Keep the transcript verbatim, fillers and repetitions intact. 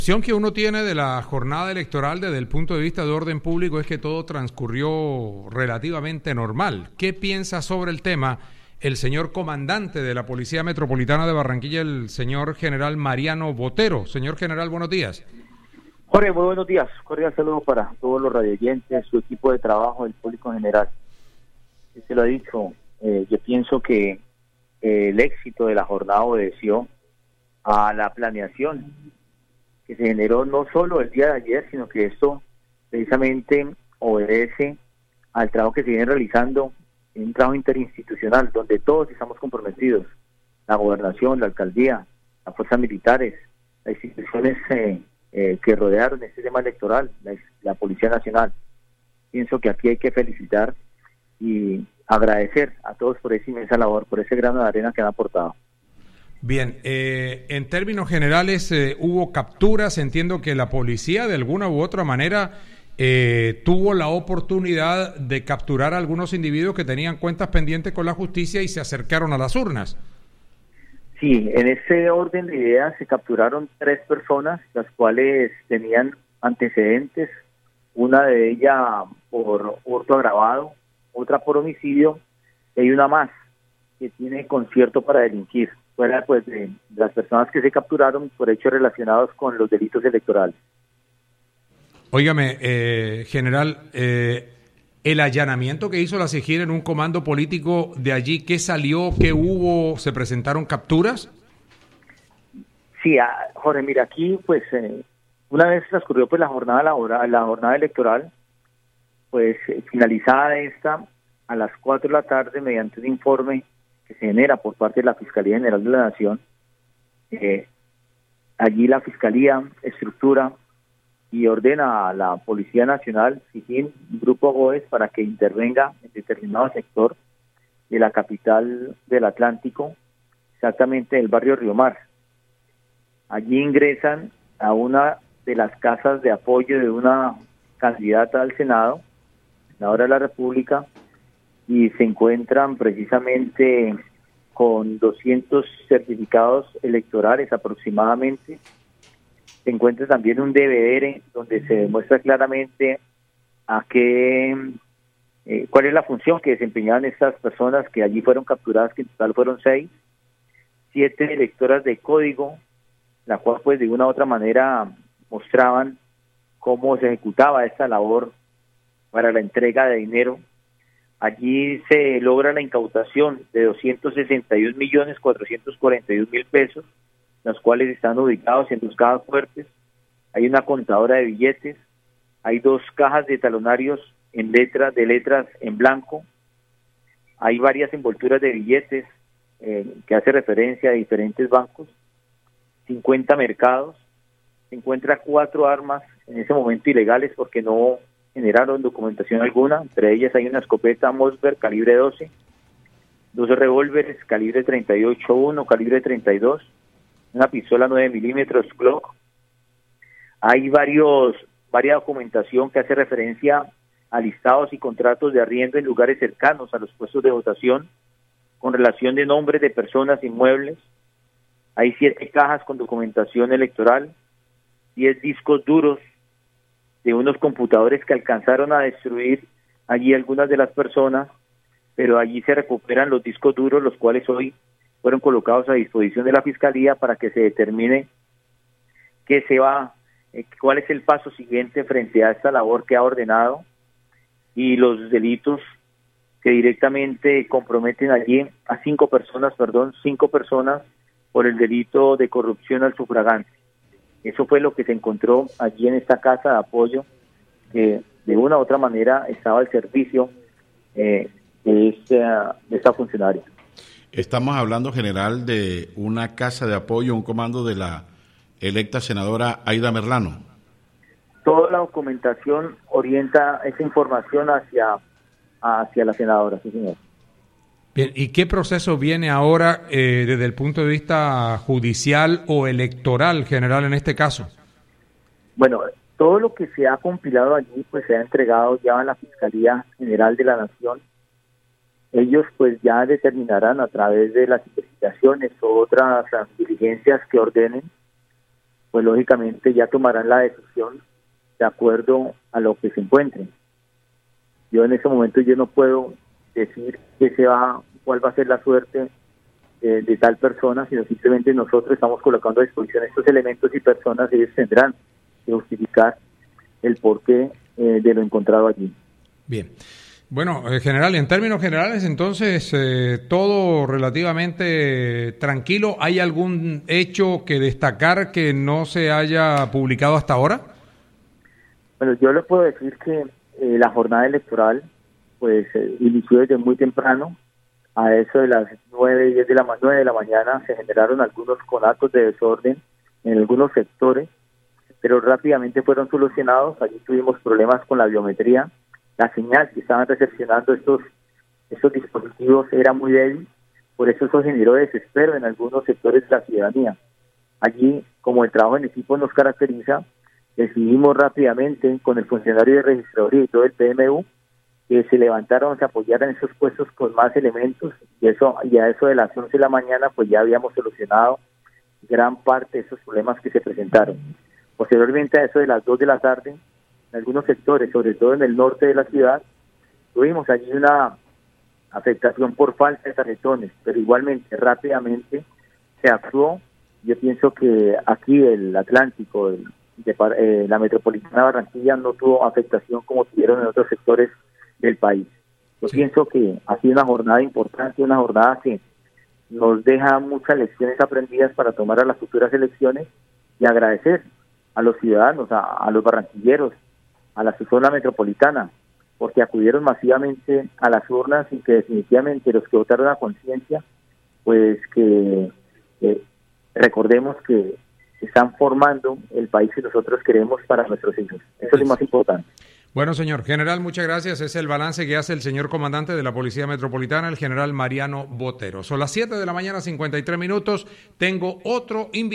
La impresión que uno tiene de la jornada electoral desde el punto de vista de orden público es que todo transcurrió relativamente normal. ¿Qué piensa sobre el tema el señor comandante de la Policía Metropolitana de Barranquilla, el señor general Mariano Botero? Señor general, buenos días. Jorge, muy buenos días. Cordial saludo para todos los radioyentes, su equipo de trabajo, el público en general. Se lo ha dicho, eh, yo pienso que eh, el éxito de la jornada obedeció a la planeación que se generó no solo el día de ayer, sino que esto precisamente obedece al trabajo que se viene realizando, en un trabajo interinstitucional donde todos estamos comprometidos, la gobernación, la alcaldía, las fuerzas militares, las instituciones eh, eh, que rodearon este tema electoral, la, la Policía Nacional. Pienso que aquí hay que felicitar y agradecer a todos por esa inmensa labor, por ese grano de arena que han aportado. Bien, eh, en términos generales eh, hubo capturas, entiendo que la policía de alguna u otra manera eh, tuvo la oportunidad de capturar a algunos individuos que tenían cuentas pendientes con la justicia y se acercaron a las urnas. Sí, en ese orden de ideas se capturaron tres personas, las cuales tenían antecedentes, una de ellas por hurto agravado, otra por homicidio y una más que tiene concierto para delinquir. Fuera pues de las personas que se capturaron por hechos relacionados con los delitos electorales. Óigame, eh, general, eh, el allanamiento que hizo la SIGIN en un comando político de allí, ¿qué salió? ¿Qué hubo? ¿Se presentaron capturas? Sí, ah, Jorge, mira, aquí pues eh, una vez transcurrió pues la jornada laboral, la jornada electoral, pues eh, finalizada esta, a las cuatro de la tarde, mediante un informe que se genera por parte de la Fiscalía General de la Nación, eh, allí la Fiscalía estructura y ordena a la Policía Nacional, SIGIN, Grupo GOES, para que intervenga en determinado sector de la capital del Atlántico, exactamente el barrio Río Mar. Allí ingresan a una de las casas de apoyo de una candidata al Senado, senadora de la República, y se encuentran precisamente con doscientos certificados electorales aproximadamente. Se encuentra también un D V R donde se demuestra claramente a qué, eh, cuál es la función que desempeñaban estas personas que allí fueron capturadas, que en total fueron seis, siete lectoras de código, la cual pues de una u otra manera mostraban cómo se ejecutaba esta labor para la entrega de dinero. Allí se logra la incautación de doscientos sesenta y un millones cuatrocientos cuarenta y un mil pesos, los cuales están ubicados en dos cajas fuertes. Hay una contadora de billetes, hay dos cajas de talonarios en letras de letras en blanco, hay varias envolturas de billetes eh, que hace referencia a diferentes bancos, cincuenta mercados, se encuentra cuatro armas en ese momento ilegales porque no generaron documentación alguna. Entre ellas hay una escopeta Mossberg calibre doce, dos revólveres calibre treinta y ocho uno, calibre treinta y dos, una pistola nueve milímetros Glock. Hay varios varias documentación que hace referencia a listados y contratos de arriendo en lugares cercanos a los puestos de votación con relación de nombres de personas, inmuebles. Hay siete cajas con documentación electoral, diez discos duros de unos computadores que alcanzaron a destruir allí algunas de las personas, pero allí se recuperan los discos duros, los cuales hoy fueron colocados a disposición de la Fiscalía para que se determine qué se va, eh, cuál es el paso siguiente frente a esta labor que ha ordenado y los delitos que directamente comprometen allí a cinco personas, perdón, cinco personas por el delito de corrupción al sufragante. Eso fue lo que se encontró allí en esta casa de apoyo, que de una u otra manera estaba al servicio eh, de, esta, de esta funcionaria. Estamos hablando, general, de una casa de apoyo, un comando de la electa senadora Aida Merlano. Toda la documentación orienta esa información hacia, hacia la senadora, sí señor. Bien, ¿y qué proceso viene ahora eh, desde el punto de vista judicial o electoral, general, en este caso? Bueno, todo lo que se ha compilado allí pues se ha entregado ya a la Fiscalía General de la Nación. Ellos pues ya determinarán a través de las investigaciones o otras diligencias que ordenen pues lógicamente ya tomarán la decisión de acuerdo a lo que se encuentren. Yo en ese momento yo no puedo decir que se va, cuál va a ser la suerte eh, de tal persona, sino simplemente nosotros estamos colocando a disposición estos elementos y personas, ellos tendrán que justificar el porqué eh, de lo encontrado allí. Bien. Bueno, eh, general, en términos generales, entonces, eh, todo relativamente tranquilo. ¿Hay algún hecho que destacar que no se haya publicado hasta ahora? Bueno, yo le puedo decir que eh, la jornada electoral pues eh, inició desde muy temprano. A eso de las nueve, diez de la, nueve de la mañana se generaron algunos conatos de desorden en algunos sectores, pero rápidamente fueron solucionados. Allí tuvimos problemas con la biometría. La señal que estaban recepcionando estos, estos dispositivos era muy débil, por eso eso generó desespero en algunos sectores de la ciudadanía. Allí, como el trabajo en equipo nos caracteriza, decidimos rápidamente con el funcionario de registraduría y todo el P M U que se levantaron, se apoyaran en esos puestos con más elementos, y eso y a eso de las once de la mañana pues ya habíamos solucionado gran parte de esos problemas que se presentaron. Posteriormente, a eso de las dos de la tarde, en algunos sectores, sobre todo en el norte de la ciudad, tuvimos allí una afectación por falta de tarjetones, pero igualmente rápidamente se actuó. Yo pienso que aquí el Atlántico, el, de, eh, la metropolitana de Barranquilla no tuvo afectación como tuvieron en otros sectores del país. Yo sí. pienso que ha sido una jornada importante, una jornada que nos deja muchas lecciones aprendidas para tomar a las futuras elecciones, y agradecer a los ciudadanos, a, a los barranquilleros, a la zona metropolitana, porque acudieron masivamente a las urnas y que definitivamente los que votaron a conciencia, pues que eh, recordemos que están formando el país que nosotros queremos para nuestros hijos. Eso es lo más importante. Bueno, señor general, muchas gracias. Es el balance que hace el señor comandante de la Policía Metropolitana, el general Mariano Botero. Son las siete de la mañana, cincuenta y tres minutos. Tengo otro invitado.